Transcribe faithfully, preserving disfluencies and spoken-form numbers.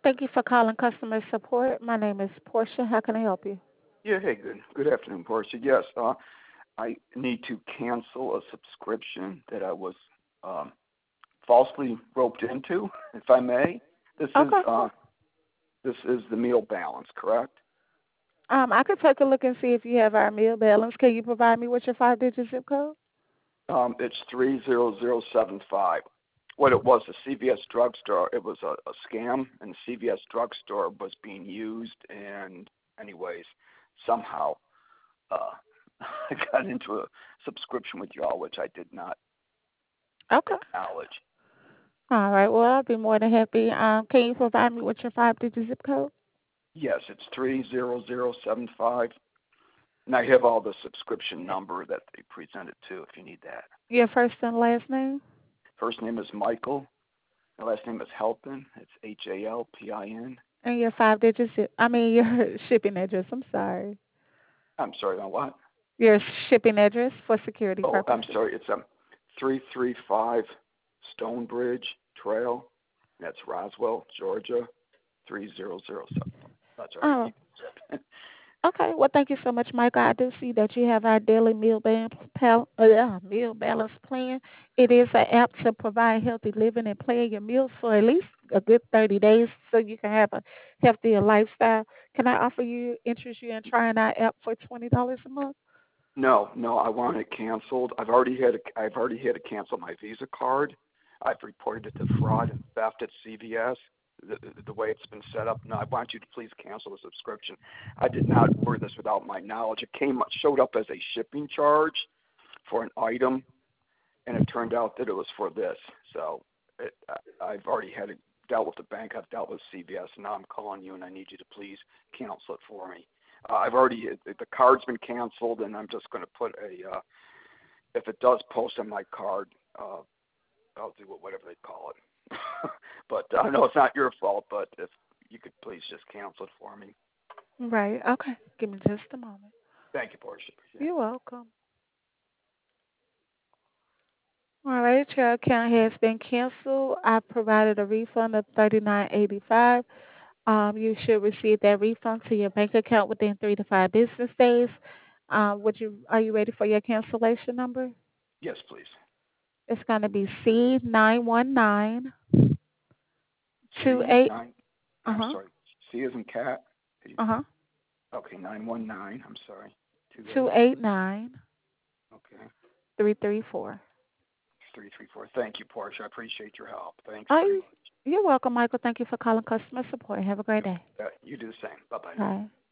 Thank you for calling customer support. My name is Portia. How can I help you? Yeah, hey, good good afternoon, Portia. Yes, uh, I need to cancel a subscription that I was um, falsely roped into, if I may. This is Okay. uh, this is the meal balance, correct? Um, I could take a look and see if you have our meal balance. Can you provide me with your five-digit zip code? Um, it's three zero zero seven five. What it was, the C V S drugstore, it was a, a scam, and the C V S drugstore was being used, and anyways, somehow uh, I got into a subscription with y'all, which I did not Okay. acknowledge. All right. Well, I'll be more than happy. Um, can you provide me with your five-digit zip code? Yes, it's three zero zero seven five, and I have all the subscription number that they presented too, if you need that. Your first and last name? First name is Michael. My last name is Halpin. It's H A L P I N. And your five-digit zip. I mean, your shipping address. I'm sorry. I'm sorry, on what? Your shipping address for security Oh, I'm purposes. sorry. It's um three three five Stonebridge Trail. That's Roswell, Georgia, three zero zero seven. That's all right. Oh, You can zip. okay. Well, thank you so much, Michael. I do see that you have our daily meal balance, pal- uh, yeah, meal balance plan. It is an app to provide healthy living and plan your meals for at least a good thirty days so you can have a healthier lifestyle. Can I offer you, interest you in trying our app for twenty dollars a month? No, no, I want it canceled. I've already had a, I've already had to cancel my Visa card. I've reported it to fraud and theft at C V S. The, the, the way it's been set up. No, I want you to please cancel the subscription. I did not order this without my knowledge. It came showed up as a shipping charge for an item, and it turned out that it was for this. So it, I- I've already had it dealt with the bank. I've dealt with C V S, and now I'm calling you, and I need you to please cancel it for me. Uh, I've already the card's been canceled, and I'm just going to put a uh, if it does post on my card, uh, I'll do it whatever they call it. But I know it's not your fault, but if you could please just cancel it for me. Right. Okay. Give me just a moment. Thank you, Portia. Appreciate You're welcome. All right, your account has been canceled. I provided a refund of thirty nine eighty five. Um, you should receive that refund to your bank account within three to five business days. Um, would you are you ready for your cancellation number? it. Yes, please. It's going to be C nine one nine two C eight. nine. Uh I'm huh. sorry. C is in cat. Uh huh. Okay, nine one nine. I'm sorry. Two Two eight. eight nine Okay. three three four. Three three four. Thank you, Portia. I appreciate your help. Thanks Oh, very you- much. you're welcome, Michael. Thank you for calling customer support. Have a great day. Uh, you do the same. Bye bye now. Bye.